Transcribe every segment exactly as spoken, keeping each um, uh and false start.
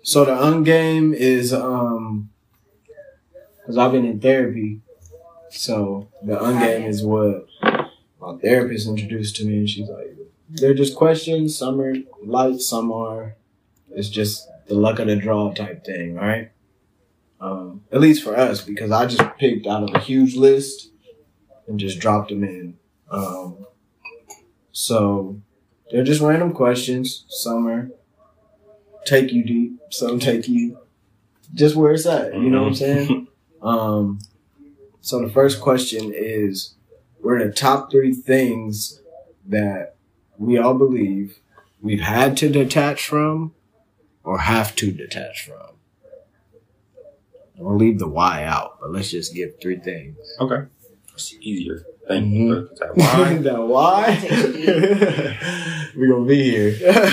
So the ungame is um, because I've been in therapy. So the ungame is what my therapist introduced to me, and she's like, they're just questions. Some are light, some are. It's just the luck of the draw type thing, right? Um, at least for us, because I just picked out of a huge list and just dropped them in. Um, so they're just random questions. Some are take you deep, some take you just where it's at. You know what I'm saying? Um, so the first question is, what are the top three things that we all believe we've had to detach from or have to detach from? We'll leave the why out, but let's just give three things. Okay. It's easier. Thank Mm-hmm. you. That why? That why? We're going to be here.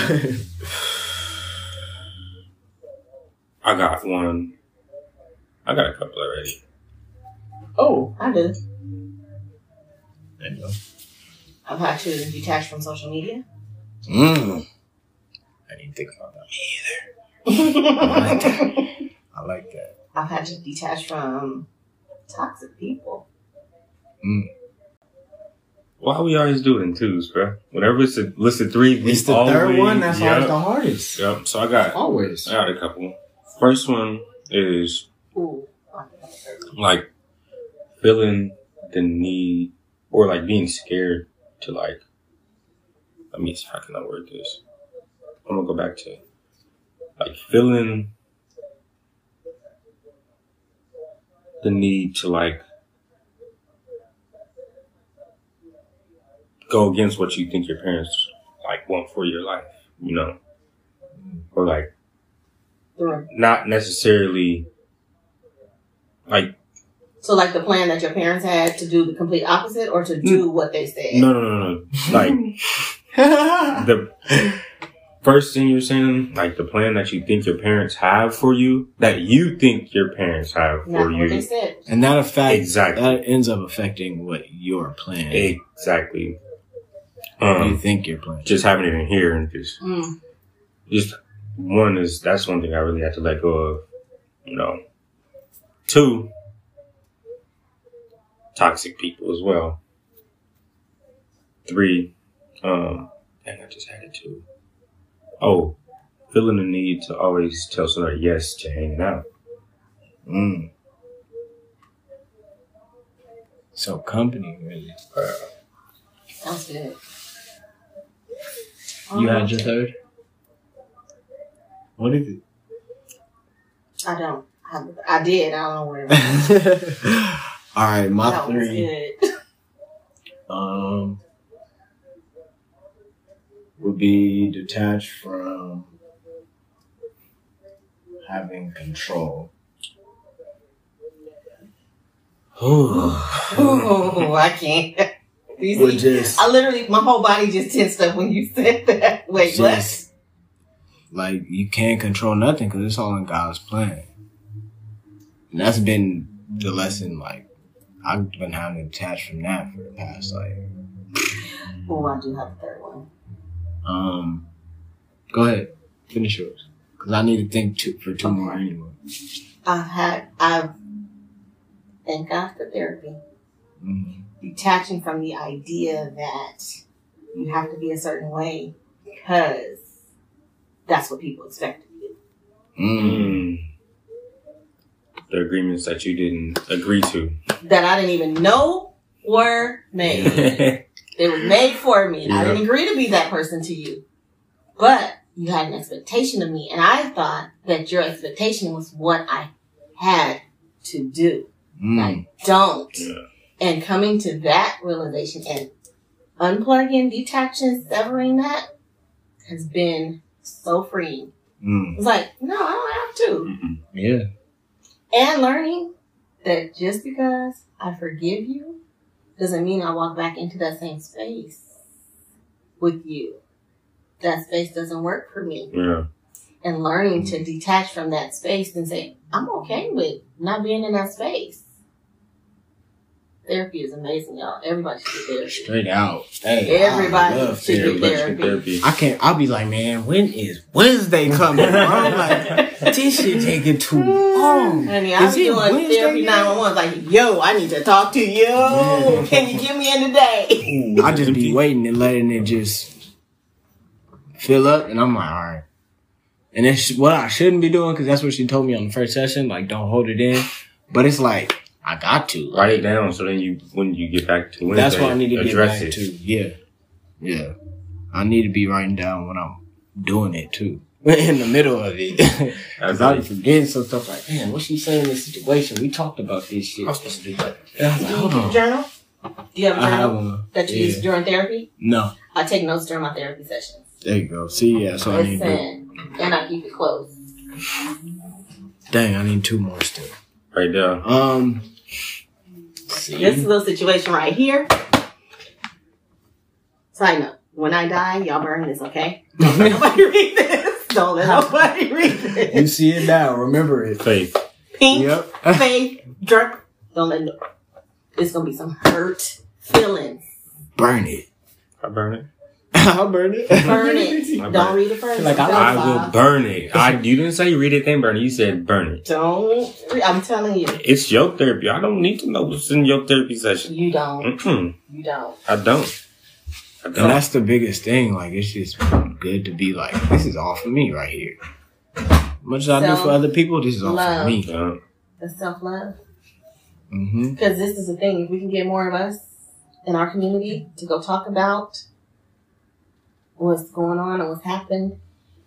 I got one. I got a couple already. Oh, I do. There you go. I've had to detach from social media. Mm. I didn't think about that. Me either. I like that. I like that. I've had to detach from toxic people. Mm. Why we always do it in twos, bro? Whenever it's a list of three, we It's the always, third one. That's yep, always the hardest. Yep. So I got, Always. I got a couple. First one is Ooh. like feeling the need or like being scared to like, let me see how can I word this? I'm gonna go back to like feeling the need to like go against what you think your parents like want for your life, you know, or like Right. not necessarily like. So, like the plan that your parents had to do the complete opposite, or to do what they said? No, no, no, no. Like the first thing you're saying, like the plan that you think your parents have for you, that you think your parents have Not for what you. they said. And that affects, Exactly. that ends up affecting what you're planning. Exactly. What Um, you think you're planning. just having it in here and just, Mm. just one is, that's one thing I really had to let go of, you know. Two, toxic people as well. Three, um, dang, I just had it too. Oh, feeling the need to always tell somebody yes to hanging out. Mm. So company, really. Uh, Sounds good. You Um, had your third? What is it? I don't. Have, I did. I don't know where. It was. All right, my That was three good. um would be detached from having control. Oh, I can't. You Would see, just I literally, my whole body just tensed up when you said that. Wait, what? just like you can't control nothing because it's all in God's plan. And that's been the lesson. Like I've been having to detach from that for the past like. Oh, I do have a third one. Um, go ahead, finish yours because I need to think two, for two more anyway. I've had, I've, thank God for therapy. Mm-hmm. Detaching from the idea that you have to be a certain way because that's what people expect of you. Mm. mm, the agreements that you didn't agree to. That I didn't even know were made. They were made for me. Yeah. I didn't agree to be that person to you. But you had an expectation of me. And I thought that your expectation was what I had to do. Mm. I don't. Yeah. And coming to that realization and unplugging, detaching, severing that has been so freeing. Mm. It's like, no, I don't have to. Mm-mm. Yeah. And learning that just because I forgive you doesn't mean I walk back into that same space with you. That space doesn't work for me. Yeah. And learning to detach from that space and say, I'm okay with not being in that space. Therapy is amazing, y'all. Everybody should get therapy. Straight out. Hey, Everybody I love should therapy. get therapy. Therapy. I can't. I'll be like, man, when is Wednesday coming? Bro? I'm like, this shit taking too long. Honey, I Is be it doing Wednesday therapy yet? nine one one. Like, yo, I need to talk to you. Yeah. Can you get me in today? I just be waiting and letting it just fill up, and I'm like, all right. And it's what I shouldn't be doing because that's what she told me on the first session. Like, don't hold it in. But it's like I got to Write it down so then you, when you get back to Wednesday, That's what I need to get address back it. to. Yeah, yeah. I need to be writing down when I'm doing it too. In the middle of it, because I be forgetting some stuff. Like, man, what's she saying in this situation? We talked about this shit. I was supposed to do that. And I was Do like, you hold keep a on. journal? Do you have a I have journal one. that you Yeah. use during therapy? No, I take notes during my therapy sessions. there you go. See, yeah. So I need to. Listen, and I keep it close. Dang, I need two more still. Right there. Um. See. This little situation right here. Side note: when I die, y'all burn this, okay? Don't let nobody read this. Don't let nobody read this. You see it now. Remember it. Faith. Pink, Yep. faith, jerk. Don't let no. It's gonna be some hurt feelings. Burn it. I burn it. I'll burn it. Burn it. I burn Don't read it first. Like, I Don't I lie. will burn it. I, you didn't say read it, then burn it. You said burn it. Don't. Re- I'm telling you, It's your therapy. I don't need to know what's in your therapy session. you don't. Mm-mm. You don't. I don't. I And don't. that's the biggest thing. Like, it's just good to be like, this is all for me right here. Much as I do for other people, this is all Self-love. for me. Yeah. The self love. Mm-hmm. Because this is the thing. If we can get more of us in our community to go talk about what's going on and what's happened,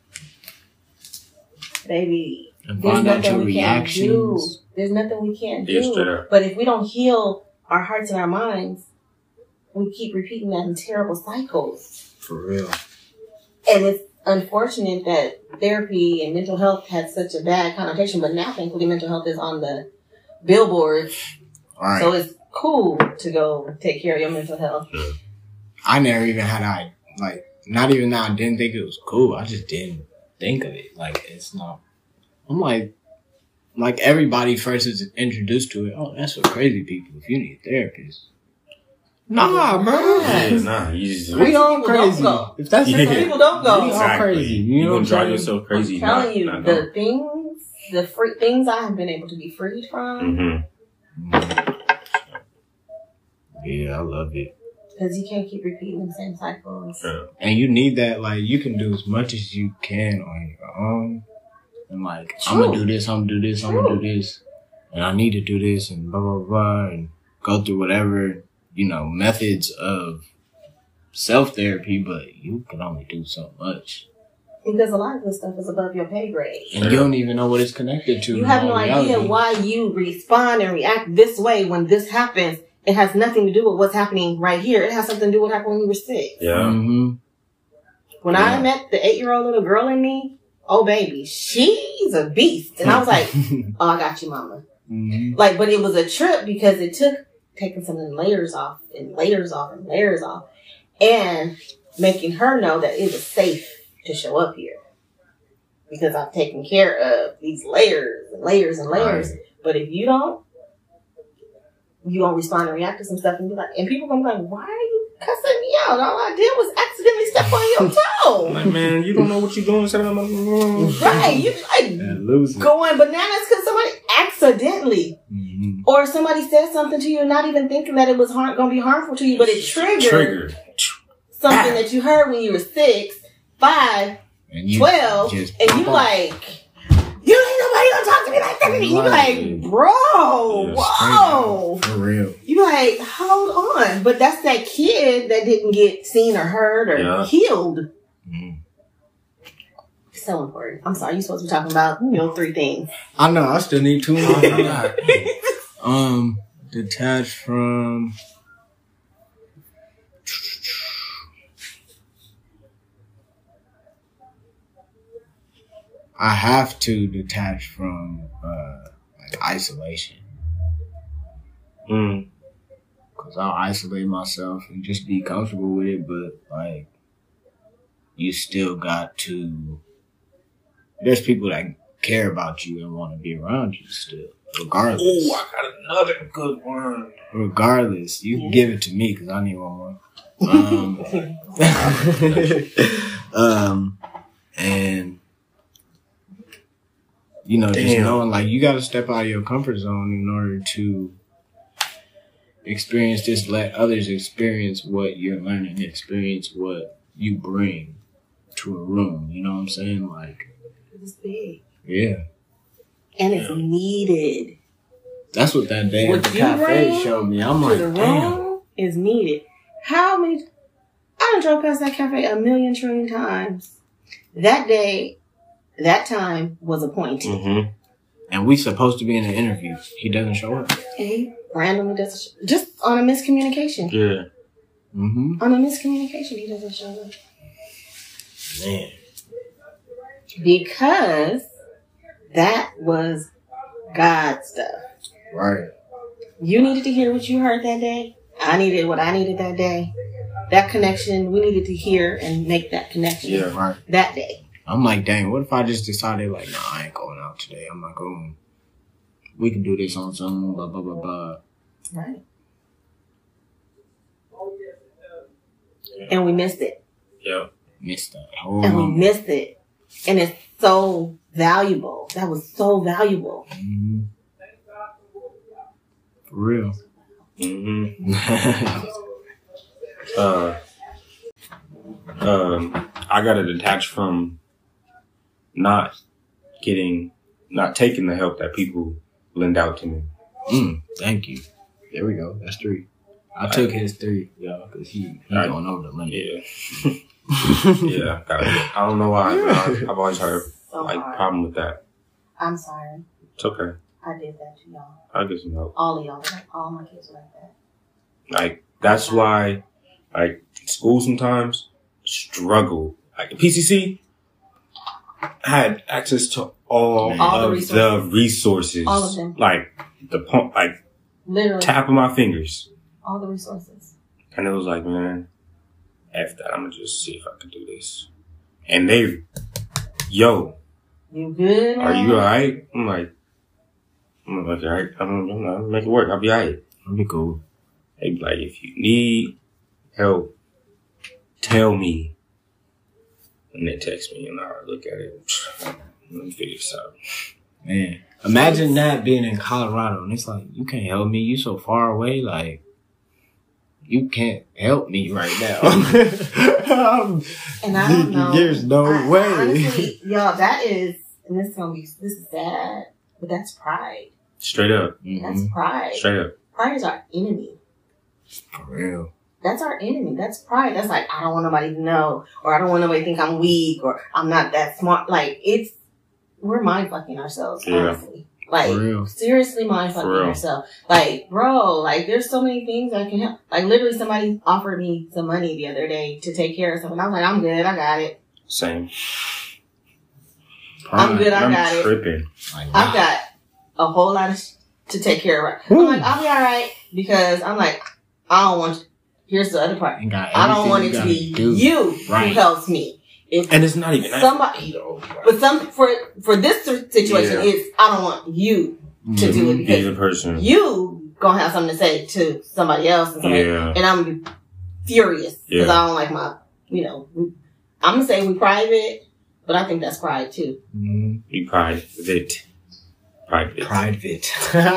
baby, And there's find out nothing your we can't do. reactions. There's nothing we can't Yeah, straight do. up. But if we don't heal our hearts and our minds, we keep repeating that in terrible cycles. For real. And it's unfortunate that therapy and mental health had such a bad connotation, but now thankfully mental health is on the billboards. All right. So it's cool to go take care of your mental health. I never even had I like not even that I didn't think it was cool. I just didn't think of it. Like it's not. I'm like, like everybody first is introduced to it. Oh, that's for crazy people. If you need a therapist, nah, bro. Yeah, nah, you just, We all People don't crazy. go. If that's Yeah. the case, People don't go. We all crazy. You You know gonna what I'm drive saying? yourself crazy. I'm telling you, not, the not things, the free things I have been able to be freed from, Mm-hmm. Yeah, I love it. because you can't keep repeating the same cycles. Yeah. And you need that. Like you can do as much as you can on your own. And like, I'm True. gonna do this. I'm gonna do this. I'm True. gonna do this. And I need to do this. And blah blah blah. And go through whatever you know methods of self therapy. But you can only do so much. Because a lot of this stuff is above your pay grade. And you don't even know what it's connected to. You in have all no reality. idea why you respond and react this way when this happens. It has nothing to do with what's happening right here. It has something to do with what happened when you were six. Yeah. Mm-hmm. When Yeah. I met the eight-year-old little girl in me, oh baby, she's a beast. And I was like, oh, I got you, mama. mm-hmm. Like, but it was a trip because it took taking some of the layers off and layers off and layers off and making her know that it was safe to show up here because I've taken care of these layers and layers and layers. Right. But if you don't, you gonna respond and react to some stuff and be like, and people gonna be like, why are you cussing me out? All I did was accidentally step on your toe. Like, man, you don't know what you're doing. Instead of Right. You like And lose it. going bananas because somebody accidentally Mm-hmm. or somebody said something to you and not even thinking that it was harm, gonna be harmful to you, but it triggered Trigger. something that you heard when you were six, five, And you twelve, just and pop you off. like, you ain't nobody gonna talk to me like that. And you Right. like, bro, Yeah, whoa. For real. You like, hold on. But that's that kid that didn't get seen or heard or Yeah. healed. Mm. So important. I'm sorry, you're supposed to be talking about your three things. I know. I still need two more. um, detached from. I have to detach from uh, like isolation Mm. because I'll isolate myself and just be comfortable with it. But like, you still got to. There's people that care about you and want to be around you still. Regardless. Oh, I got another good one. Regardless, you can give it to me because I need one more. Um, um, and you know, just Damn. knowing like you got to step out of your comfort zone in order to experience this. Let others experience what you're learning. Experience what you bring to a room. You know what I'm saying? Like, It's big. yeah. And it's needed. That's what that day What at the you cafe bring showed me. I'm to like, the damn. room is needed. How many? I done drove past that cafe a million trillion times. That day, that time was appointed. Mm-hmm. And we supposed to be in an interview. He doesn't show up. And he randomly doesn't. Sh- just on a miscommunication. Yeah. Mm-hmm. On a miscommunication, he doesn't show up. Man. Because that was God stuff. Right. You needed to hear what you heard that day. I needed what I needed that day. That connection, we needed to hear and make that connection Yeah. Right. that day. I'm like, dang, what if I just decided, like, no, I ain't going out today. I'm not going. We can do this on Zoom, blah, blah, blah, blah. Right. And we missed it. Yeah. Missed that whole And we moment. missed it. And it's so valuable. That was so valuable. Mm-hmm. For real. Mm-hmm. uh, um, I got to detach from not getting, not taking the help that people lend out to me. mm, thank you. There we go. That's three. I, I took his three, y'all, because he, he I- going over the limit. Yeah. Yeah. Gotta, I don't know why, but I, I've always had So like hard. problem with that. I'm sorry. It's okay. I did that to y'all. I'll get some help. All of y'all. All my kids were like that. Like, that's why, like, school sometimes struggle. Like, the P C C had access to all, All the of resources. the resources. All of them. Like, the pump, like, Literally. tap of my fingers. All the resources. And it was like, man, F that, I'm gonna just see if I can do this. And they, yo, You good? are now? you alright? I'm like, I'm like, alright, I'm gonna, I'm gonna make it work. I'll be alright. It'll be cool. They be like, if you need help, tell me. And they text me and I look at it. Let me figure this out. Man, imagine that being in Colorado and it's like, you can't help me. You so far away. Like, you can't help me right now. Um, And I don't know. There's no I- way. Honestly, y'all, that is, and this is gonna be, this is sad, but that's pride. Straight up. Mhm. That's pride. Straight up. Pride is our enemy. For real. That's our enemy. That's pride. That's like, I don't want nobody to know, or I don't want nobody to think I'm weak, or I'm not that smart. Like, it's, we're mind fucking ourselves, Yeah. honestly. Like, For real. seriously mind fucking For real. yourself. Like, bro, like, there's so many things I can help. Like, literally, somebody offered me some money the other day to take care of something. I was like, I'm good. I got it. Same. I'm good. I I'm got it. tripping. Like, I've got a whole lot of sh- to take care of. I'm like, I'll be all right because I'm like, I don't want. Here's the other part. ain't got I don't want it everything to you be gotta do. you Right. who helps me. If And it's not even that. somebody, either. but some for for this situation Yeah. is I don't want you to do it Mhm. Be because the person. you gonna have something to say to somebody else and, somebody, Yeah. and I'm gonna be furious because Yeah. I don't like my, you know, I'm gonna say we private, but I think that's pride too. Mhm. Be private. Private. Private.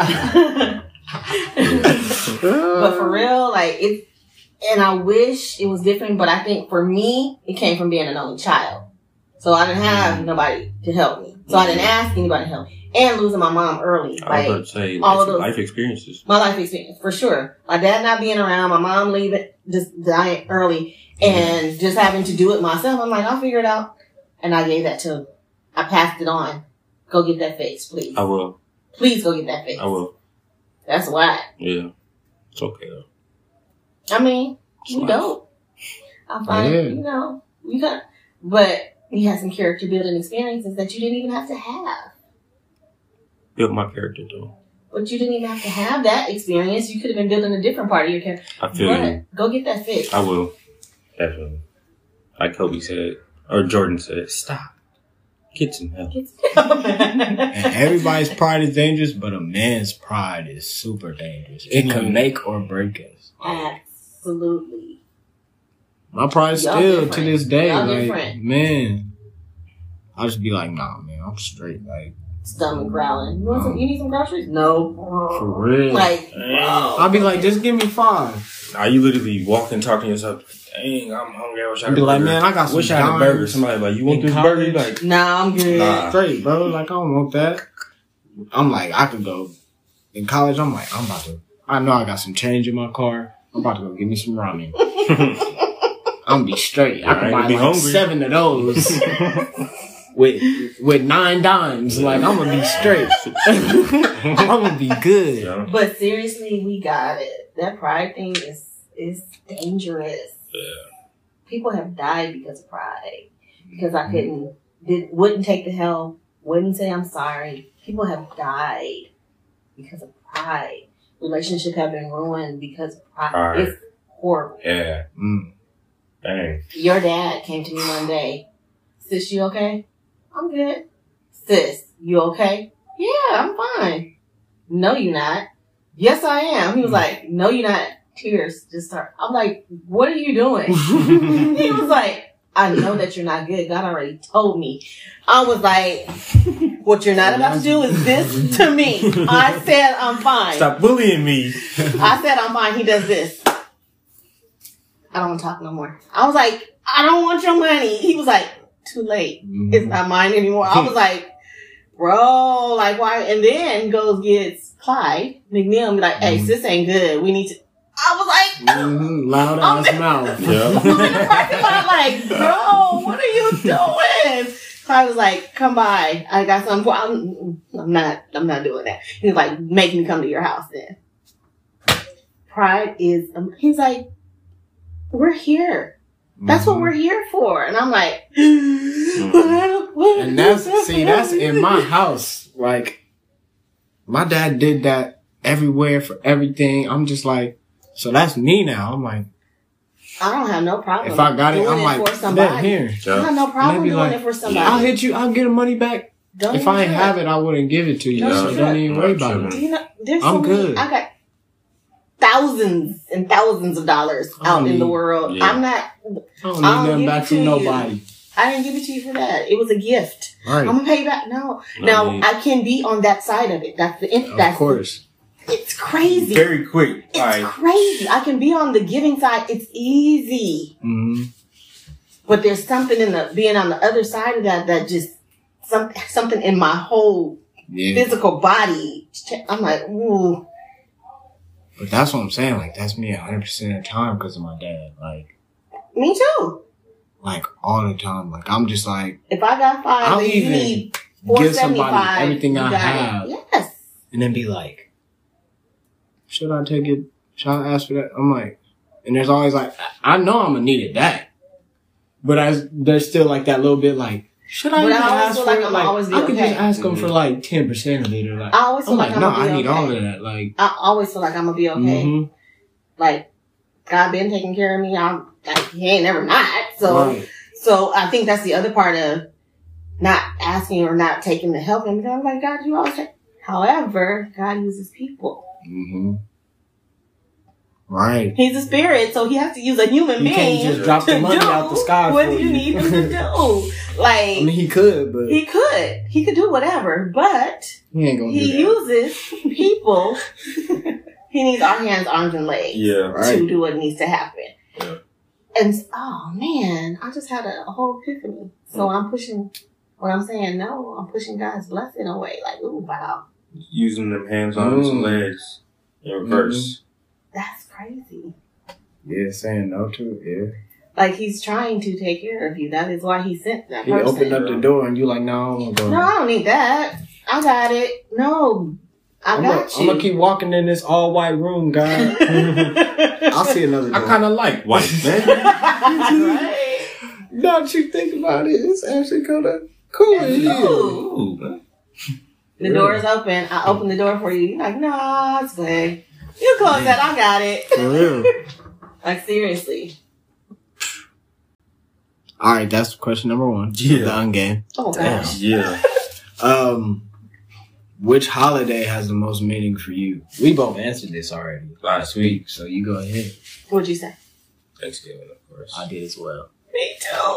But for real, like it's, and I wish it was different, but I think for me, it came from being an only child. So I didn't have nobody to help me. So I didn't ask anybody to help me. And losing my mom early. I was Like, about to say, all life, of those- life experiences. my life experience, for sure. My dad not being around, my mom leaving, just dying early, and just having to do it myself. I'm like, I'll figure it out. And I gave that to, I passed it on. Go get that fix, please. I will. Please go get that fix. I will. That's why. Yeah. It's okay though. I mean, It's you life. don't. I find, Yeah. you know, you got, but you had some character building experiences that you didn't even have to have. Built my character though. But you didn't even have to have that experience. You could have been building a different part of your character. I feel But you. go get that fix. I will. Definitely. Like Kobe said, or Jordan said, stop. Get some help. Get some help. And everybody's pride is dangerous, but a man's pride is super dangerous. It can make or break us. Absolutely. My pride Y'all still different. to this day, Y'all like different. man, I just be like, nah, man, I'm straight. Like Stomach growling. You want some? You need some groceries? No. for real. Like, Dang. bro. I'll be like, just give me five. Now you literally walk and talk to yourself. Dang, I'm hungry. I wish I I'll had be a like, burger. man, I got some wish I had a dimes burger. Somebody like, you want in this college. burger? You like, Nah, I'm good. Nah. Straight, bro. Like I don't want that. I'm like, I could go in college. I'm like, I'm about to. I know I got some change in my car. I'm about to go get me some ramen. I'm gonna be straight. I I can ain't buy gonna be like hungry. seven of those with with nine dimes. Like I'm gonna be straight. I'm gonna be good. yeah. But seriously, we got it. That pride thing is is dangerous. Yeah. People have died because of pride. Because I couldn't, did, wouldn't take the help, wouldn't say I'm sorry. People have died because of pride. Relationships have been ruined because of pride. Pride. It's horrible. Yeah. Mm. Dang. Your dad came to me one day. Sis, you okay? I'm good. Sis, you okay? Yeah, I'm fine. No, you're not. Yes, I am. He was like, no, you're not. Tears just start. I'm like, what are you doing? He was like, I know that you're not good. God already told me. I was like, what you're not about to do is this to me. I said I'm fine. Stop bullying me. I said I'm fine. He does this. I don't want to talk no more. I was like, I don't want your money. He was like, too late. Mhm. It's not mine anymore. I was like, bro, like why? And then goes gets Clyde McNeil and be like, hey, Mhm. sis ain't good. We need to. I was like, Mhm. Loud I'm ass in- mouth. Yeah. I'm in the parking lot like, bro, what are you doing? Clyde was like, come by. I got something for I'm, I'm not, I'm not doing that. He was like, make me come to your house then. Pride is, um, he's like, we're here. That's what Mhm. we're here for. And I'm like, and And that's see, that's in my house. Like my dad did that everywhere for everything. I'm just like, so that's me now. I'm like, I don't have no problem. if I got it, doing I'm like, for bet somebody. here. I have no problem Maybe doing like, it for somebody. I'll hit you. I'll get the money back. Don't If even I ain't trip. have it, I wouldn't give it to you. Don't So trip. don't even worry about Don't it. You know, there's I'm so many, good. I got thousands and thousands of dollars I out don't in the need- world. yeah. I'm not. I don't need I'll nothing give back it from to nobody. I didn't give it to you for that. It was a gift. Right. I'm gonna pay you back. No. No Now need. I can be on that side of it. That's the. Of That's course. It's crazy. Very quick. It's Like, crazy. I can be on the giving side. It's easy. hmm But there's something in the being on the other side of that that just some something in my whole Yeah. physical body. I'm like, ooh. But that's what I'm saying. Like that's me one hundred percent of the time because of my dad. Like, Me too. like all the time. Like I'm just like, If I got five, I'll then you even need four give seventy somebody five. everything I have. Yes. and then be like, should I take it? Should I ask for that? I'm like, and there's always like, I I know I'm gonna need it back, but I there's still like that little bit like, should I But I even always ask feel for like it? I'ma Like always be I could okay. just ask them for Mhm. like ten percent of it, or like I always feel I'm like, like, I'm no, gonna be I need okay. all of that. Like, I always feel like I'm gonna be okay. mhm. Like God been taking care of me. I'm like, he ain't never not. So Right. so I think that's the other part of not asking or not taking the help. And I'm like, God, you always take. However, God uses people. hmm Right. He's a spirit, so he has to use a human You being can't just drop the to money do out the sky what for you you. need him to do. Like I mean, he could, but he could, he could do whatever, but he ain't gonna he do that. uses people. He needs our hands, arms, and legs yeah. Right. to do what needs to happen. Yeah. And oh man, I just had a, a whole epiphany. So I'm pushing. What I'm saying, no, I'm pushing God's blessing away. Like, ooh, wow, Using them hands, arms, and Mm. legs in reverse. that's crazy. Yeah, saying no to it. Yeah. Like he's trying to take care of you. That is why he sent that He person. opened up the door and you like, no, I don't want to go. No, I don't need that. I got it. No, I I'm got gonna, you. I'm gonna keep walking in this all white room, guy. I'll see another I door. kind of like white, man. Right? Now that you think about it, it's actually kind of cool in here. Ooh. Ooh, man. The door is open. I open the door for you. You're like, nah, it's good. You close that. I got it. For real. Like seriously. All right, that's question number one. Yeah. The ungame. Oh gosh. Yeah. Um, which holiday has the most meaning for you? We both answered this already Last week. so you go ahead. What'd you say? Thanksgiving, of course. I did as well. Me too.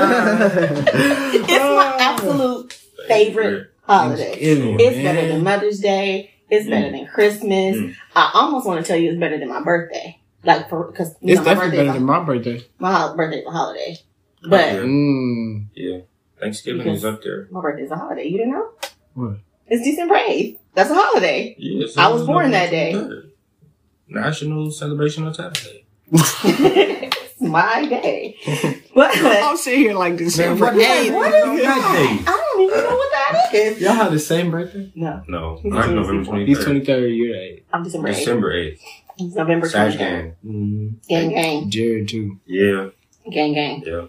It's my absolute favorite holiday. Thanksgiving, It's man. better than Mother's Day. It's better than Christmas. Mm. I almost want to tell you it's better than my birthday. Like for because you It's know my definitely birthday, better than my birthday. my ho- birthday's a holiday, but Yeah. Mm. Yeah. Thanksgiving Because- is up there. my birthday's a holiday. You didn't know? What? It's December eighth. That's a holiday. Yeah, I was born that day. National Celebration of Saturday. It's my day. But I'm sitting here like December Man, what- eighth. what is that I don't even know what that is. Y'all have the same birthday? No, No, He's I'm November twenty-third. He's twenty-third. twenty-third, you're eight. I'm December eighth. December eighth. It's November Sag twenty-third. gang. Mm. Gang, gang, Jared too. Yeah. gang, gang. Yeah.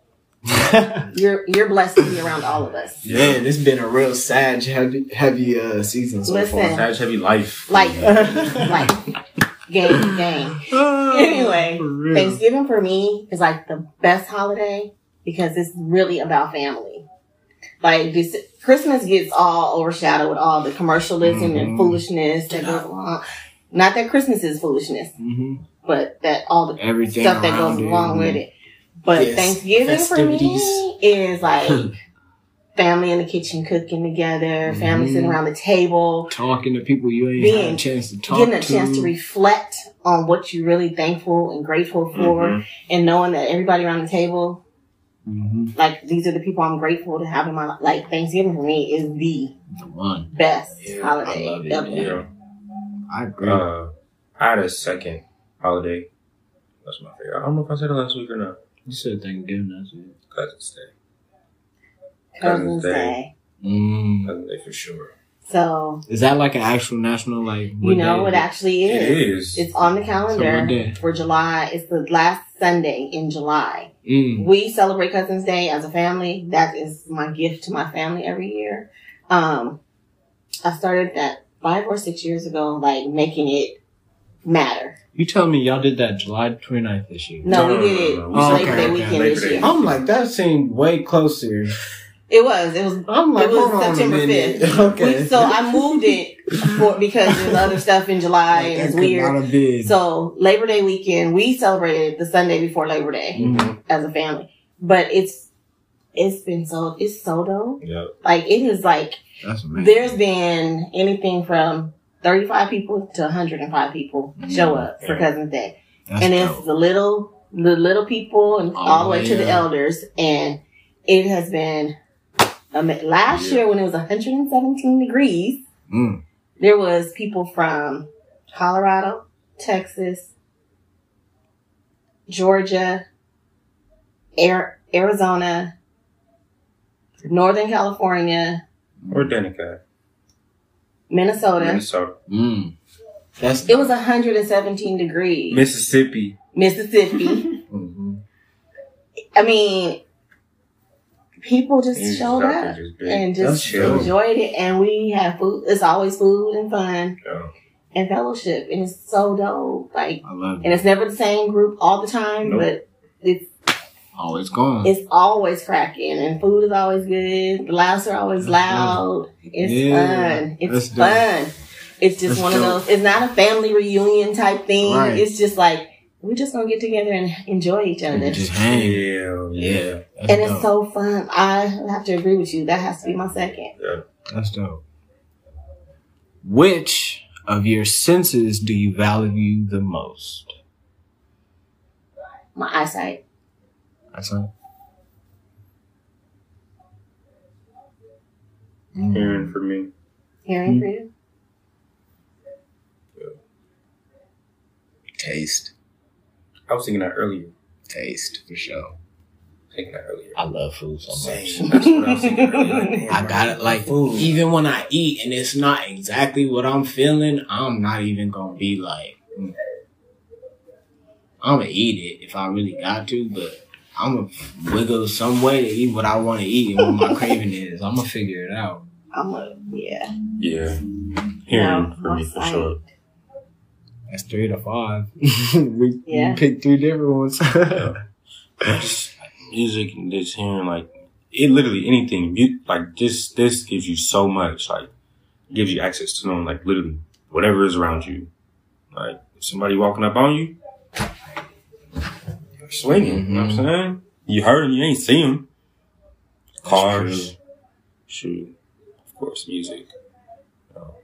You're you're blessed to be around all of us. Man, it's been a real sad, heavy, heavy uh, season so Listen. far. Sag heavy life. Like, like, gang, gang. Anyway, For real. Thanksgiving for me is like the best holiday because it's really about family. Like this, Christmas gets all overshadowed with all the commercialism Mhm. and foolishness that goes along. Not that Christmas is foolishness, Mhm. but that all the Everything stuff that around goes it. along with it. But Yes, Thanksgiving for festivities. me is like family in the kitchen cooking together, family Mhm. sitting around the table, Talking to people you ain't Being- had a chance to talk getting a to. chance to reflect on what you're really thankful and grateful for, Mhm. and knowing that everybody around the table, Mhm. like these are the people I'm grateful to have in my life. Like Thanksgiving for me is the The one. best Yeah, holiday I love it, ever. Yeah. I agree. Uh, I had a second holiday. That's my favorite. I don't know if I said it last week or not. you said Thanksgiving, that's it. Cousin's Day. Cousin's Cousin's Day. Day. Mm. Cousin's Day for sure. So Is that like an actual national, like, you what know day it is actually It is. is. It's on the So calendar what day? for July. It's the last Sunday in July. Mm. We celebrate Cousin's Day as a family. That is my gift to my family every year. Um, I started that five or six years ago, like making it matter. You telling me y'all did that July twenty-ninth this year? No, No, we no, did it no, no. Labor Oh, Day okay, okay. weekend Labor this Day. year. I'm like, that seemed way closer. It was. It was. I'm like, It was hold on September a minute. fifth. Okay. We, so I moved it for because there's other stuff in July Like, and that it's could weird. not have been. So Labor Day weekend, we celebrated the Sunday before Labor Day Mhm. as a family. But it's it's been so it's so dope. Yeah. Like it is like That's amazing. there's been anything from thirty-five people to one hundred five people show up for Mm. Cousin's Day. That's and dope. it's the little the little people and All all the the way way to the up. elders, and it has been ama- last Yeah. year when it was one hundred seventeen degrees, Mm. there was people from Colorado, Texas, Georgia, Air, Arizona, Northern California, Or Danica. Minnesota. Minnesota. Mm. That's It was one hundred seventeen degrees. Mississippi. Mississippi. Mhm. I mean, people just It's showed out there up just big. and That's just dope. enjoyed it. And we have food. It's always food and fun Yeah. and fellowship. And it's so dope. Like, I love and it. it's never the same group all the time, Nope. but it's Always gone. it's always cracking. And food is always good. The laughs are always That's loud. It's Yeah, fun. It's that's dope. fun. It's just That's one dope. of those. It's not a family reunion type thing. Right. It's just like we're just gonna get together and enjoy each other. And just hang. Yeah. Yeah. That's And it's dope. so fun. I have to agree with you. That has to be my second. That's dope. Which of your senses do you value the most? My eyesight. That's it. Mm. Hearing for me. Hearing for you. Taste. I was thinking that earlier. Taste, for sure. Thinking that earlier. I love food so much. Same. That's what I was thinking earlier. Like, damn, I bro, got it. Like, food. even when I eat and it's not exactly what I'm feeling, I'm not even gonna be like, mm. I'm gonna eat it if I really got to, but I'm gonna wiggle some way to eat what I want to eat and what my craving is. I'm gonna figure it out. I'm a, yeah. Yeah. Hearing No, for me my for sight. sure. That's three to five. we, Yeah. we picked three different ones. Yeah. I just music and just hearing like it, literally anything. You, like this, this gives you so much. Like gives you access to knowing like literally whatever is around you. Like if somebody walking up on you, you're swinging. Mm-hmm. You know what I'm saying? You heard them, you ain't see them. Cars, shoot, of course, music. Oh.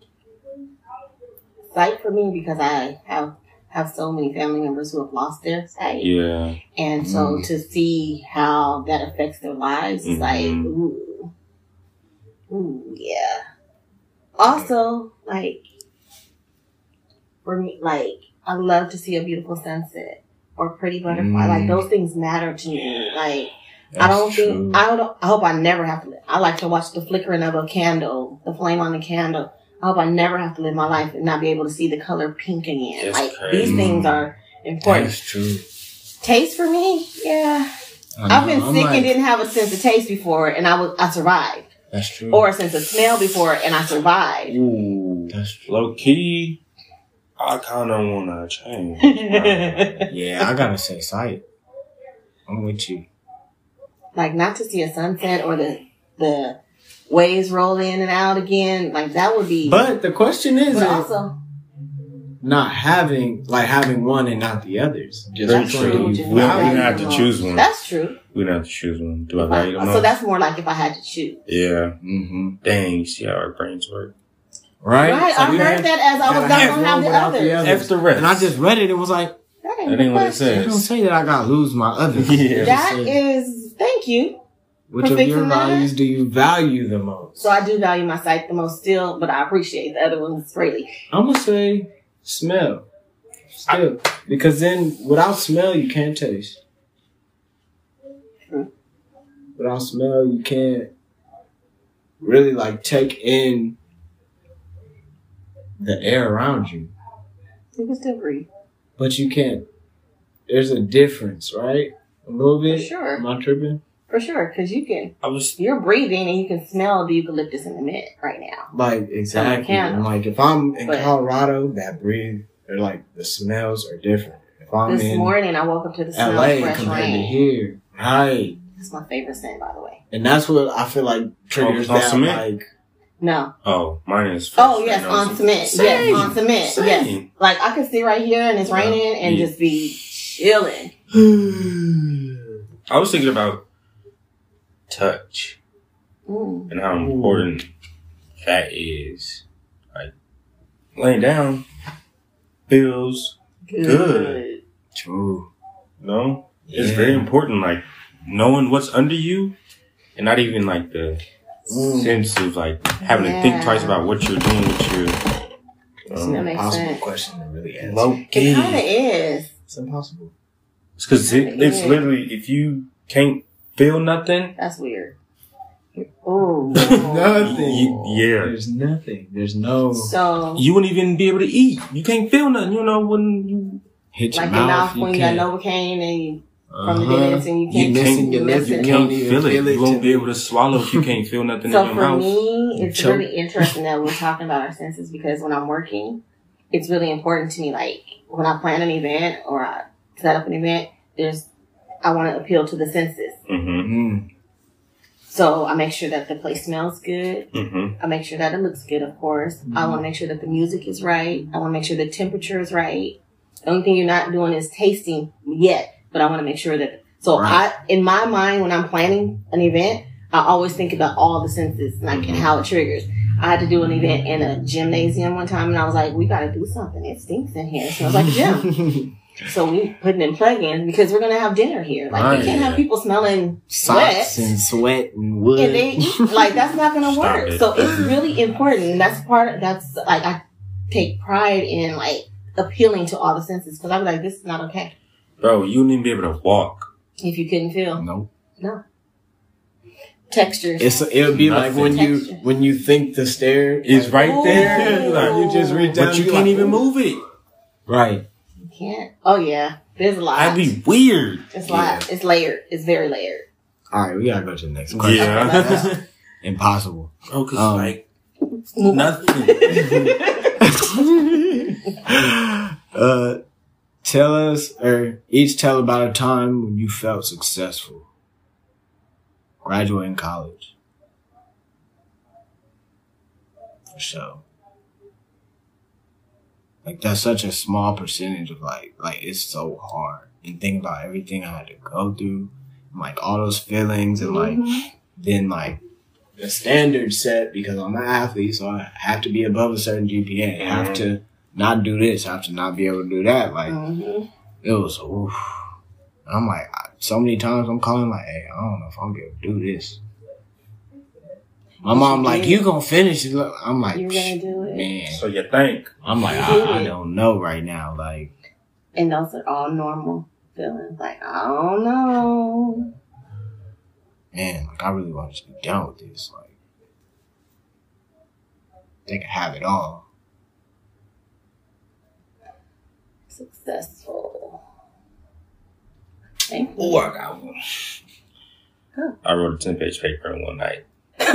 Sight for me because I have have so many family members who have lost their sight. Yeah. And so mm. to see how that affects their lives is mm-hmm. like, ooh. Ooh, yeah. Also, like, for me, like, I love to see a beautiful sunset or pretty butterfly. Mm. Like, those things matter to me. Like, That's I don't true. think, I don't, I hope I never have to live. I like to watch the flickering of a candle, the flame on the candle. I hope I never have to live my life and not be able to see the color pink again. That's like, crazy. These things are important. That's true. Taste for me? Yeah. I've been I'm sick like, and didn't have a sense of taste before, and I was, I survived. That's true. Or a sense of smell before, and I survived. Ooh. That's true. Low key, I kind of want to change. Yeah, I gotta say sight. I'm with you. Like, not to see a sunset or the the waves roll in and out again, like that would be. But the question is, but also not having like having one and not the others. Just Very true. We don't have to choose one. That's true. We don't have to choose one. Do I value them? So that's more like if I had to choose. Yeah. Mm-hmm. Dang, you see how our brains work. Right. Right. So I heard have, that as I was going to have the others. the others. F the rest. And I just read it. It was like that ain't, that ain't what it says. It don't say that I gotta lose my others. Yeah. That is. Thank you. Which of your values do you value the most? So I do value my sight the most still, but I appreciate the other ones greatly. I'm gonna say smell. Still. I, because then without smell you can't taste. True. Without smell you can't really like take in the air around you. You can still breathe. But you can't. There's a difference, right? A little bit? For sure. Am I tripping? For sure, because you can, I was, you're breathing and you can smell the eucalyptus in the mint right now. Like, exactly. And like, if I'm in but, Colorado, that breathe, they're like, the smells are different. If I'm this in morning, I woke up to the smell L A of fresh compared rain. to here. Right. It's my favorite scent, by the way. And that's what I feel like triggers oh, that, cement? like. No. Oh, mine is fresh. Oh, yes, on cement. Same. Yes, on cement. Same. Yes. Like, I could sit right here and it's raining and yeah. just be chilling. I was thinking about touch mm. and how important that is. Like laying down feels good. good. True. No, yeah. It's very important. Like knowing what's under you, and not even like the mm. sense of like having yeah. to think twice about what you're doing. What you're. Um, that makes impossible sense. Question to really answer. Low key. It kind of is. It's impossible. It's because it, it's literally if you can't feel nothing. That's weird. Oh, nothing. You, yeah, there's nothing. There's no. So you wouldn't even be able to eat. You can't feel nothing. You know when you hit your like mouth, your mouth you when you got Novocaine and you uh-huh. from the dentist and you can't. You missing your lips. You can't feel it. You won't be able to swallow if you can't feel nothing so in your for mouth. me, it's Choke. really interesting that we're talking about our senses because when I'm working, it's really important to me. Like when I plan an event or I set up an event, there's I want to appeal to the senses. Mm-hmm. So I make sure that the place smells good. Mm-hmm. I make sure that it looks good, of course. Mm-hmm. I want to make sure that the music is right. I want to make sure the temperature is right. The only thing you're not doing is tasting yet, but I want to make sure that. So right. I, in my mind, when I'm planning an event, I always think about all the senses, like mm-hmm. and how it triggers. I had to do an event in a gymnasium one time, and I was like, "We got to do something. It stinks in here. It smells like a gym." So we putting in plug-ins because we're gonna have dinner here. Like right, we can't yeah. have people smelling sweat Socks and sweat and wood. And they eat. Like that's not gonna work. It. So it's really important. That's part. Of, that's like I take pride in like appealing to all the senses because I'm like, this is not okay. Bro, you wouldn't even be able to walk if you couldn't feel. Nope. No. Textures. It's it would be Nothing. like when Textures. you when you think the stair is right Ooh. there. Like, you just reach down, but you can't like, even move it. Right. Can't. Oh yeah, there's a lot. That'd be weird. It's a lot. Yeah. It's layered. It's very layered. All right, we gotta go to the next question. Yeah, impossible. Oh, cause um, like nothing. uh, tell us, or each tell about a time when you felt successful. graduating college. For sure. Like, that's such a small percentage of, like, like, it's so hard. And think about everything I had to go through. And, like, all those feelings. And, like, mm-hmm. then, like, the standard set because I'm an athlete, so I have to be above a certain G P A. I have to not do this. I have to not be able to do that. Like, mm-hmm. it was, oof. I'm like, so many times I'm calling, like, hey, I don't know if I'm going to be able to do this. My mom like, you gonna finish it. I'm like, you're gonna do it. Man. So you think? I'm like, I, I don't know right now. Like, and those are all normal feelings. Like, I don't know. Man, like, I really want to just be done with this. Like, they can have it all. Successful. Thank you. Oh, I got one. Huh. I wrote a ten-page paper in one night.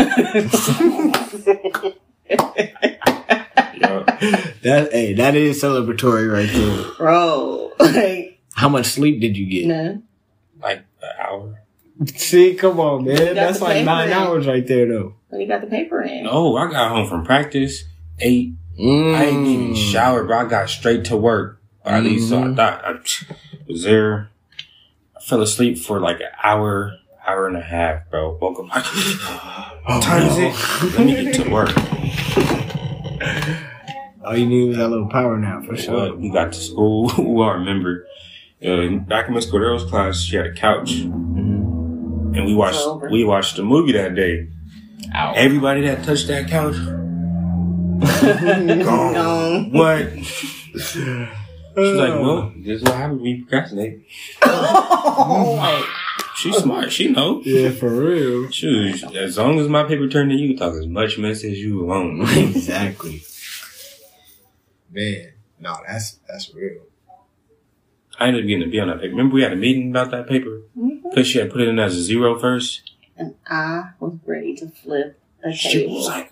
That hey, that is celebratory right there, bro. Like, how much sleep did you get? None. Like an hour. See, come on, man. That's like nine in. hours right there, though. When you got the paper in. No, I got home from practice eight. Mm. I ain't even showered, bro. I got straight to work. Or at mm-hmm. least so I thought I was there. I fell asleep for like an hour. Hour and a half, bro. Woke up like, what time is it? Let me get to work. All you need was that little power nap for sure. Well, we got to school. Well, I remember uh, back in Miss Cordero's class, she had a couch, mm-hmm. and we watched we watched a movie that day. Ow. Everybody that touched that couch, gone. What? She's like, well, this is what happens when you procrastinate. Oh. She's smart. She know. Yeah, for real. Shoot, as long as my paper turned in, you can talk as much mess as you want. Exactly. Man, no, that's that's real. I ended up getting to be on that paper. Remember we had a meeting about that paper? Because mm-hmm. she had put it in as a zero first. And I was ready to flip a she table. She was like,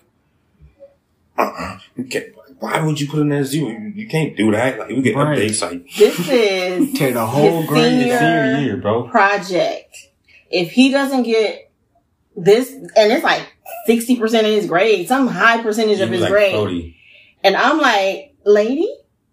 uh-uh. You can't, why would you put it in as zero? You, you can't do that. Like, we get right. updates like... This is... Tear the whole grade senior year, bro. Project. If he doesn't get this, and it's like sixty percent of his grade, some high percentage of his like grade. forty. And I'm like, lady?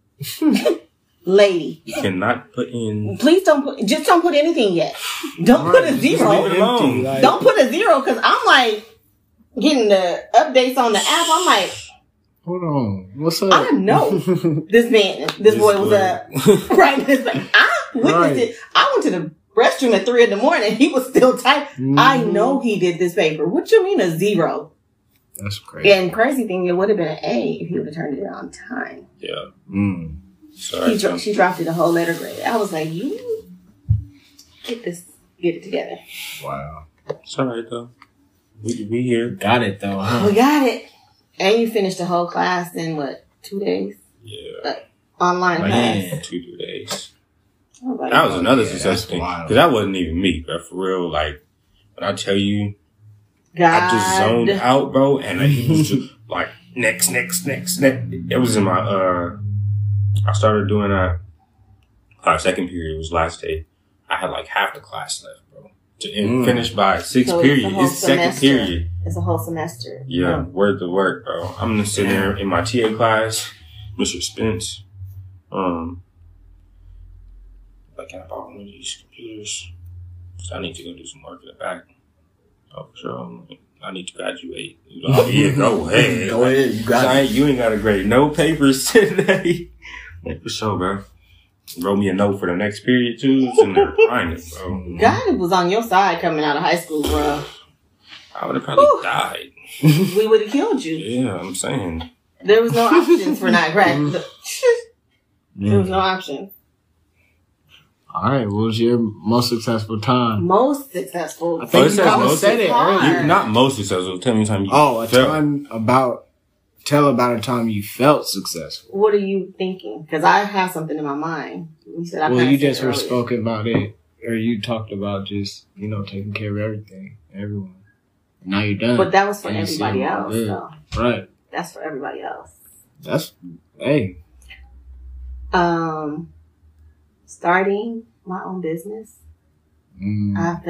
Lady. You cannot put in... Please don't put... Just don't put anything yet. Don't right. put a zero. Just leave it alone. Like, don't put a zero, because I'm like, getting the updates on the app. I'm like... Hold on. What's up? I know this man, this, this boy was up. Right. This like, I witnessed right. it. I went to the restroom at three in the morning. He was still tight. Mm. I know he did this paper. What you mean a zero? That's crazy. And crazy thing, it would have been an A if he would have turned it in on time. Yeah. Mm. Sorry. He dro- she dropped it a whole letter grade. I was like, you get this, get it together. Wow. It's all right though. We we here. Got it though. Huh? We got it. And you finished the whole class in what, two days? Yeah. Like, online like, class. Yeah, two, two days. Oh, that was another yeah, success thing. Because that wasn't even me, but for real, like, when I tell you, God. I just zoned out, bro, and it was just like, next, next, next, next. It was in my, uh, I started doing that, uh, second period was last day. I had like half the class left, bro. To mm. finish by sixth so period. It's, it's second period. It's a whole semester. Yeah, yeah. Word to work, bro. I'm gonna sit there in my T A class, Mister Spence. Um, like, can I borrow one of these computers? So I need to go do some work in the back. Oh, for sure. I need to graduate. You know, yeah, go ahead. Go ahead. You got it. You ain't got to grade no papers today. For sure, bro. Wrote me a note for the next period, too. It's in there grinding, bro. God was on your side coming out of high school, bro. I would have probably Whew. died. We would have killed you. Yeah, I'm saying. There was no options for not graduating. There was no option. All right, what was your most successful time? Most successful. I think oh, you most said it earlier. Not most successful. Tell me a time you Oh, a felt. time about, tell about a time you felt successful. What are you thinking? Because I have something in my mind. You said I Well, you just were spoken about it. Or you talked about just, you know, taking care of everything, everyone. Now you're done. But that was for everybody else, though. Right. That's for everybody else. That's, hey. Um... Starting my own business, mm. I felt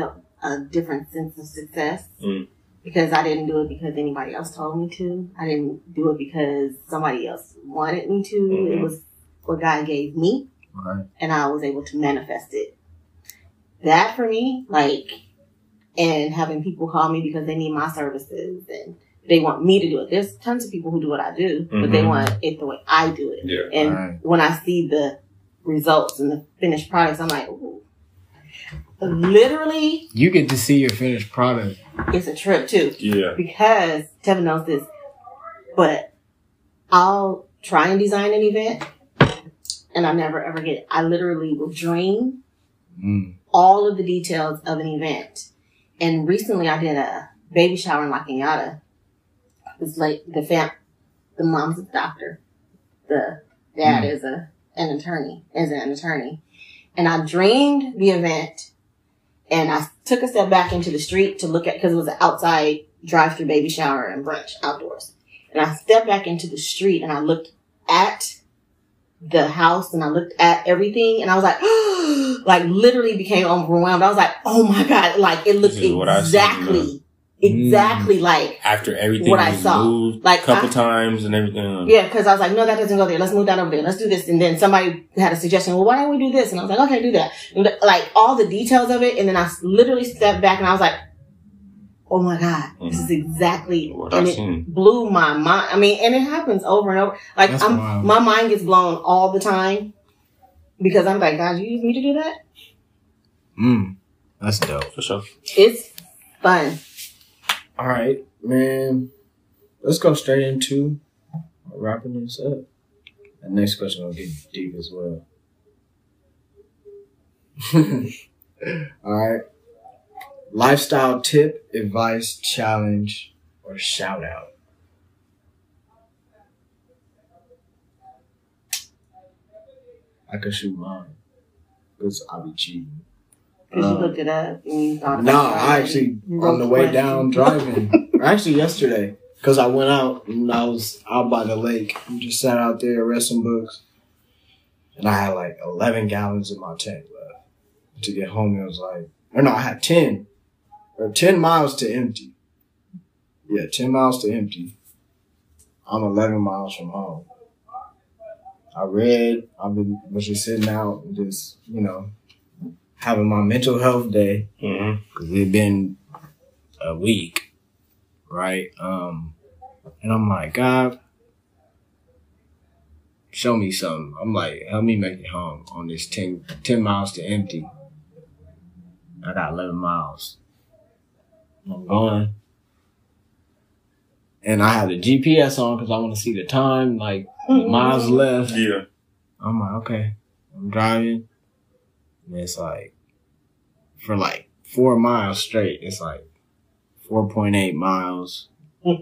a different sense of success. Mm. Because I didn't do it because anybody else told me to. I didn't do it because somebody else wanted me to. Mm-hmm. It was what God gave me. Right. And I was able to manifest it. That for me, like, and having people call me because they need my services and they want me to do it. There's tons of people who do what I do, mm-hmm. but they want it the way I do it. Yeah. And right. when I see the results and the finished products, I'm like, ooh. Literally, you get to see your finished product. It's a trip too. Yeah. Because Tevin knows this, but I'll try and design an event, and I never ever get it. I literally will dream mm. all of the details of an event. And recently, I did a baby shower in La Cañada. It's like the fam, the mom's a doctor, the dad mm. is a an attorney, is an attorney, and I dreamed the event. And I took a step back into the street to look at, because it was an outside drive-through baby shower and brunch outdoors. And I stepped back into the street and I looked at the house and I looked at everything and I was like, like literally became overwhelmed. I was like, oh my God, like it looked exactly, exactly mm. like after everything what I was saw, moved like a couple I, times and everything. Yeah, because I was like, no, that doesn't go there. Let's move that over there. Let's do this. And then somebody had a suggestion. Well, why don't we do this? And I was like, okay, do that. And like all the details of it. And then I literally stepped back and I was like, oh my God, mm-hmm. this is exactly what and I've it seen. Blew my mind. I mean, and it happens over and over. Like I'm, my mind gets blown all the time because I'm like, God, you need me to do that? Mm, that's dope for sure. It's fun. All right, man. Let's go straight into wrapping this up. The next question will get deep as well. All right. Lifestyle tip, advice, challenge, or shout out. I could shoot mine because I be cheating. Because you looked it up and you thought No, I actually, on the way down driving, actually yesterday, because I went out and I was out by the lake and just sat out there, read some books, and I had like eleven gallons in my tank left. To get home, it was like, or no, I had ten, or ten miles to empty. Yeah, ten miles to empty. I'm eleven miles from home. I read, I've been was just sitting out and just, you know, having my mental health day, because mm-hmm. it's been a week, right? Um, and I'm like, God, show me something. I'm like, help me make it home on this ten, ten miles to empty. I got eleven miles. I'm going. And I have the G P S on because I want to see the time, like the miles left. Yeah. I'm like, okay. I'm driving. And it's like, for like four miles straight, it's like four point eight miles. Or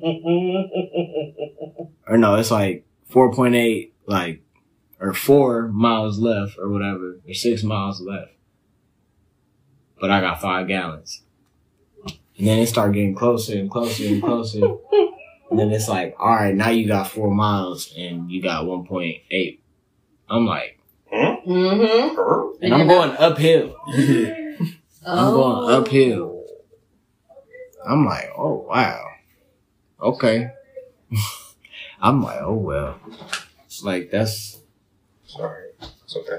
no, it's like four point eight, like, or four miles left or whatever, or six miles left. But I got five gallons. And then it started getting closer and closer and closer. And then it's like, all right, now you got four miles and you got one point eight. I'm like, mm-hmm. And I'm going uphill. I'm going uphill. I'm like, oh, wow. Okay. I'm like, oh, well. Like, that's... Sorry. It's okay.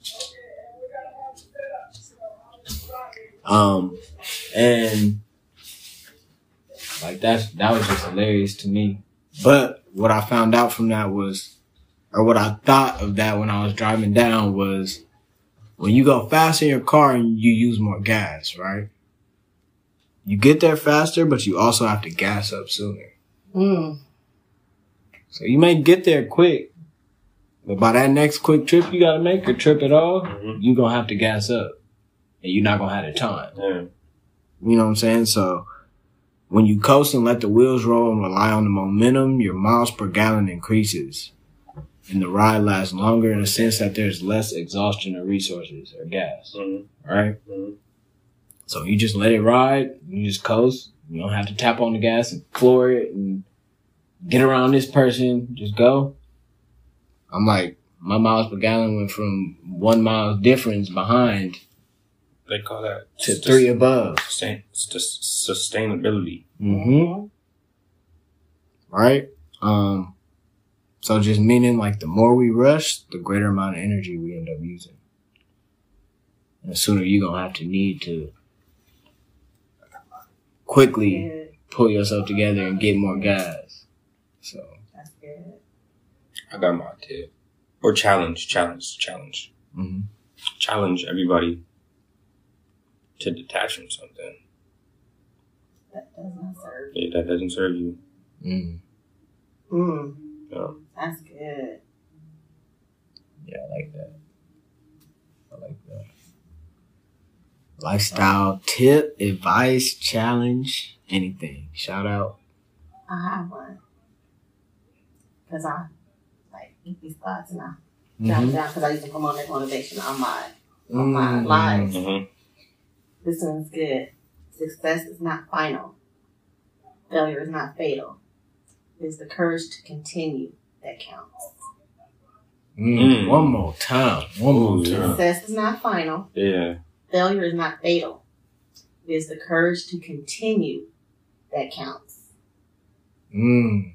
Um, and... Like, that's, that was just hilarious to me. But what I found out from that was, or what I thought of that when I was driving down was, when you go fast in your car and you use more gas, right? You get there faster, but you also have to gas up sooner. Mm. So you may get there quick, but by that next quick trip you gotta make, or trip at all, mm-hmm. you're gonna have to gas up. And you're not gonna have the time. Yeah. You know what I'm saying? So, when you coast and let the wheels roll and rely on the momentum, your miles per gallon increases. And the ride lasts longer in the sense that there's less exhaustion of resources or gas. Mm-hmm. Right? Mm-hmm. So you just let it ride. You just coast. You don't have to tap on the gas and floor it and get around this person. Just go. I'm like, my miles per gallon went from one mile difference behind they call that? to three above. Sustain, sus- sustainability. Mm-hmm. Right? Um, so just meaning like the more we rush, the greater amount of energy we end up using. And the sooner you're going to have to need to quickly Good. pull yourself together and get more gas. So, That's good. I got my tip. Or challenge, challenge, challenge. mm-hmm. Challenge everybody to detach from something. That does not serve. Yeah, that doesn't serve you. Mm. Mm. Yeah. That's good. Yeah, I like that. I like that. Lifestyle tip, advice, challenge, anything. Shout out. I have one. Because I like eat these thoughts and I Mm-hmm. jot it down because I used to promote that motivation on my on my lives. Mm-hmm. This one's good. Success is not final. Failure is not fatal. It's the courage to continue that counts. Mm. Mm. One more time. One more Ooh, time. yeah. Success is not final. Yeah. Failure is not fatal. It is the courage to continue that counts. Mm.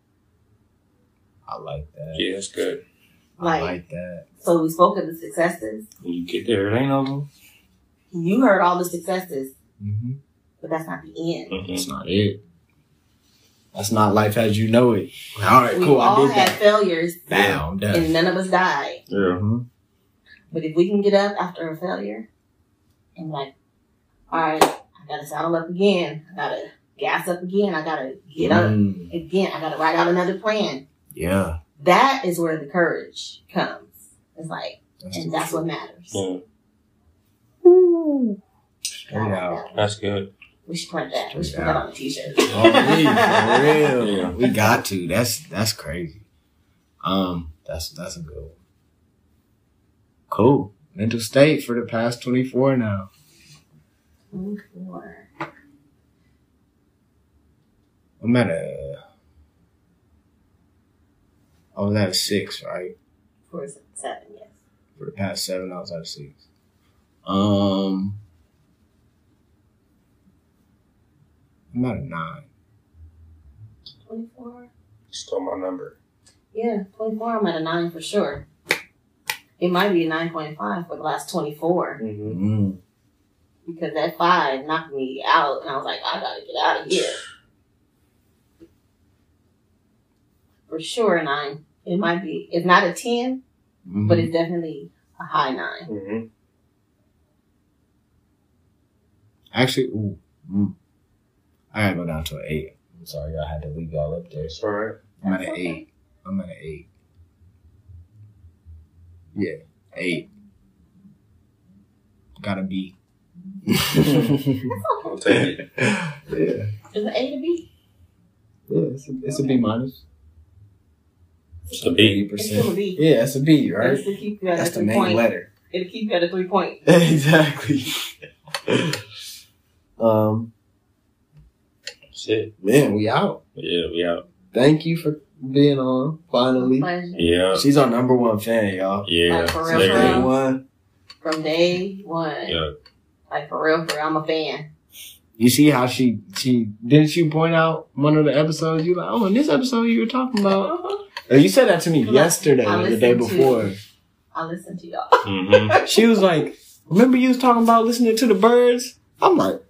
I like that. Yeah, that's good. Like, I like that. so we spoke of the successes. When you get there, it ain't over. You heard all the successes, Mm-hmm. but that's not the end. Mm-hmm. That's not it. That's not life as you know it. All right, We cool. all I did had that. failures, Bam, I'm done. and none of us died. Yeah. Mm-hmm. But if we can get up after a failure and like, all right, I gotta saddle up again. I gotta gas up again. I gotta get up Mm. again. I gotta write out another plan. Yeah. That is where the courage comes. It's like, That's and the that's truth. what matters. Yeah. Straight I like out. that. That's good. We should print that. We should put Yeah. that on a t-shirt. Oh, me, for real. Yeah. We got to. That's that's crazy. Um, that's that's a good one. Cool. Mental state for the past twenty-four now. twenty-four. I'm at a. I was at a six, right? Four, seven, yes. For the past seven, I was at a six. Um, I'm at a nine. twenty-four? Stole my number. Yeah, twenty-four. I'm at a nine for sure. It might be a nine point five for the last twenty-four Mm-hmm. Mm. because that five knocked me out, and I was like, I gotta get out of here. For sure, a nine. It might be. It's not a ten, Mhm. but it's definitely a high nine. Mm-hmm. Actually, ooh, mm. I gotta go down to an eight. I'm sorry, I had to leave y'all up there. It's all right. I'm at an That's okay. eight. I'm at an eight. Yeah, eight. Gotta be. I'll take it. Yeah, Is it A to B? yeah, it's a, it's a B minus. It's a B. eighty It's still a percent. B. Yeah, it's a B, It'll right? still keep you at That's a the three main point. letter. It'll keep you at a three point. Exactly. um, That's it. man, we out. Yeah, we out. Thank you for being on. Finally, Pleasure. Yeah. she's our number one fan, y'all. Yeah. Like, for it's real, literally- for Day one. From day one. Yeah. Like, for real, for real, I'm a fan. You see how she she didn't you point out one of the episodes? You like, oh, in this episode you were talking about. Uh, You said that to me I- yesterday I or the day listened to- before. I listen to y'all. Mm-hmm. She was like, "Remember you was talking about listening to the birds?" I'm like,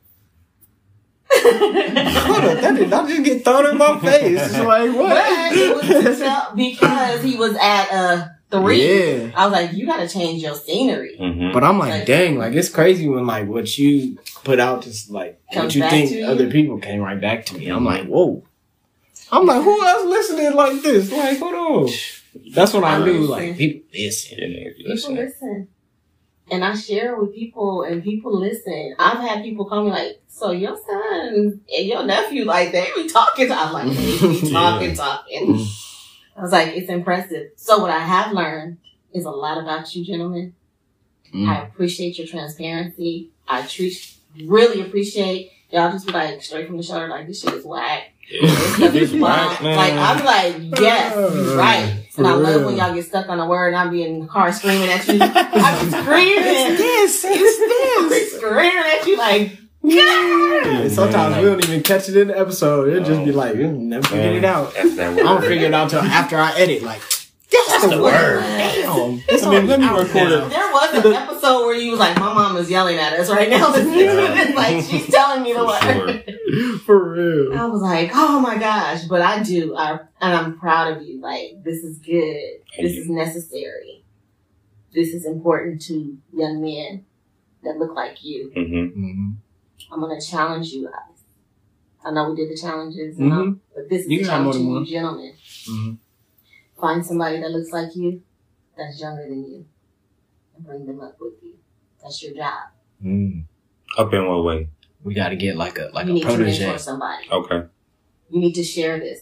"Hold up, that did not just get thrown in my face." It's like what? But it was to tell- because he was at uh three. Yeah. I was like, you gotta change your scenery. Mm-hmm. But I'm like, Like- dang, like it's crazy when like what you put out to like Comes what you back think to you? other people came right back to me. I'm like, whoa. I'm like, who else listening like this? Like, hold on. That's what I I knew. listen. Like people listen. Yeah, nigga, People listen. listen. And I share with people and people listen. I've had people call me like, so your son and your nephew, like, they be talking. I'm like, they be talking, talking. I was like, it's impressive. So what I have learned is a lot about you gentlemen. Mm. I appreciate your transparency. I treat, really appreciate Y'all just be like straight from the shoulder, like this shit is whack. Yeah. It's whack, man. Like I'm like, yes, you're right. For And I love real. when y'all get stuck on a word and I be in the car screaming at you. I be screaming. It's this. It's this. Screaming at you like, And sometimes we don't even catch it in the episode. It'll just be like, we'll never figure it out. That's that I word. don't figure it out till after I edit. Like, that's, the, the word. word. Damn. It's I mean, let me record it. there was an episode where you was like, my mom is yelling at us right now. Like she's telling me the word. Sure. For real. I was like, oh my gosh, but I do, I, and I'm proud of you. Like, this is good. This is necessary. This is important to young men that look like you. Mm-hmm. Mm-hmm. I'm gonna challenge you guys. I know we did the challenges, you Mhm. know, but this is You a can have more challenge to than you, one. gentlemen. Mm-hmm. Find somebody that looks like you, that's younger than you, and bring them up with you. That's your job. Mm. Up in what way? We got to get like a like you a need to protege. mentor somebody. Okay. You need to share this.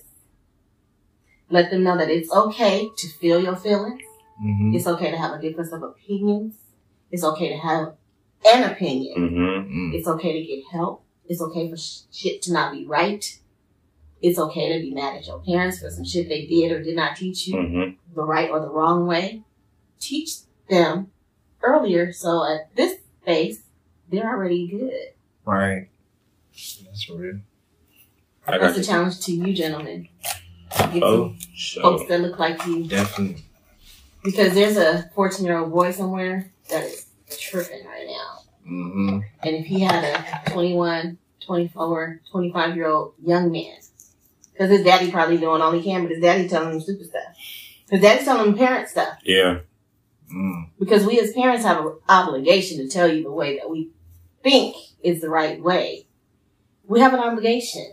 Let them know that it's okay to feel your feelings. Mm-hmm. It's okay to have a difference of opinions. It's okay to have an opinion. Mm-hmm. It's okay to get help. It's okay for sh- shit to not be right. It's okay to be mad at your parents for some shit they did or did not teach you Mm-hmm. the right or the wrong way. Teach them earlier so at this phase, they're already good. Right. That's real. I got That's a you. challenge to you, gentlemen. Get Oh, some so. folks that look like you. Definitely. Because there's a fourteen-year-old boy somewhere that is tripping right now. Mm-hmm. And if he had a twenty-one, twenty-four, twenty-five-year-old young man, because his daddy probably doing all he can, but his daddy telling him stupid stuff. His daddy's telling him parent stuff. Yeah. Mm. Because we as parents have an obligation to tell you the way that we think is the right way. We have an obligation.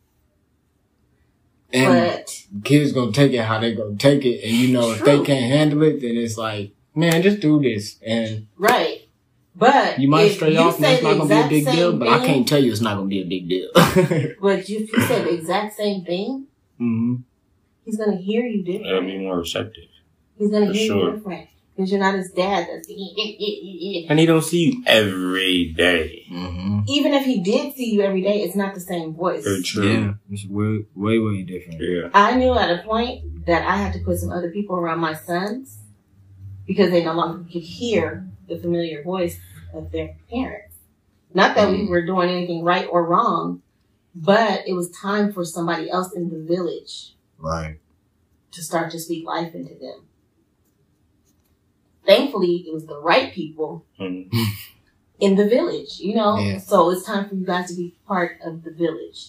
And But kids gonna take it how they gonna take it, and you know if they True. can't handle it, then it's like, man, just do this, and right. But you might if stray you off, and say it's not the gonna be a exact big deal. same But I thing- can't tell you it's not gonna be a big deal. But you, if you say the exact same thing, mm-hmm. he's gonna hear you different. It'll be more receptive. He's gonna For hear sure. you different because you're not his dad. That's And he don't see you every day. Mm-hmm. even if he did see you every day, it's not the same voice. Very true. Yeah, it's way, way, way different. Yeah. I knew at a point that I had to put some other people around my sons because they no longer could hear the familiar voice of their parents. Not that we were doing anything right or wrong, but it was time for somebody else in the village Right. to start to speak life into them. Thankfully, it was the right people Mm-hmm. in the village, you know? Yeah. So it's time for you guys to be part of the village.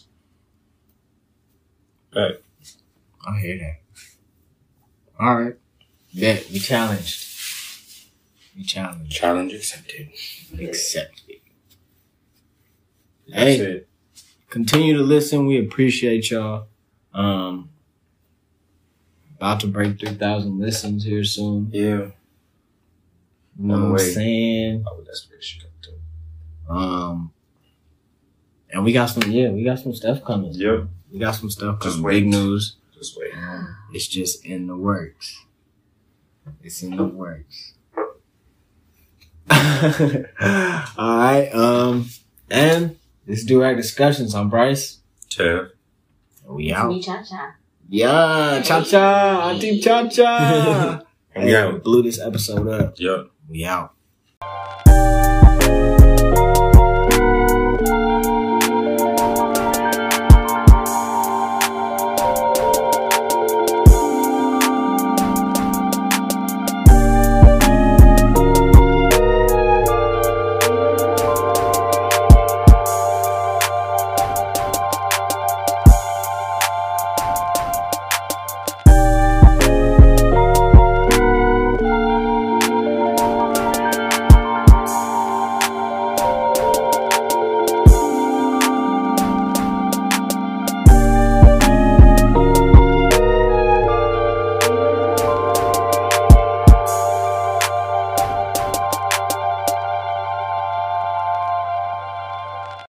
Right. I hear that. All right. Bet we challenged. We challenged. Challenge accepted. Accepted. That's Hey. it. Continue to listen. We appreciate y'all. Um, about to break three thousand listens here soon. Yeah. You know On the what I'm way. saying? Oh, that's where she got to. Um, and we got some, yeah, we got some stuff coming. Yep. We got some stuff Just coming. wait. Big news. Just wait. It's just in the works. It's in the works. All right. Um, and this is Do-Rag Discussions. I'm Bryce. Tev. We It's out. me, Cha Cha. Yeah, cha cha, auntie cha cha. And we out. Blew this episode up. Yep. We out.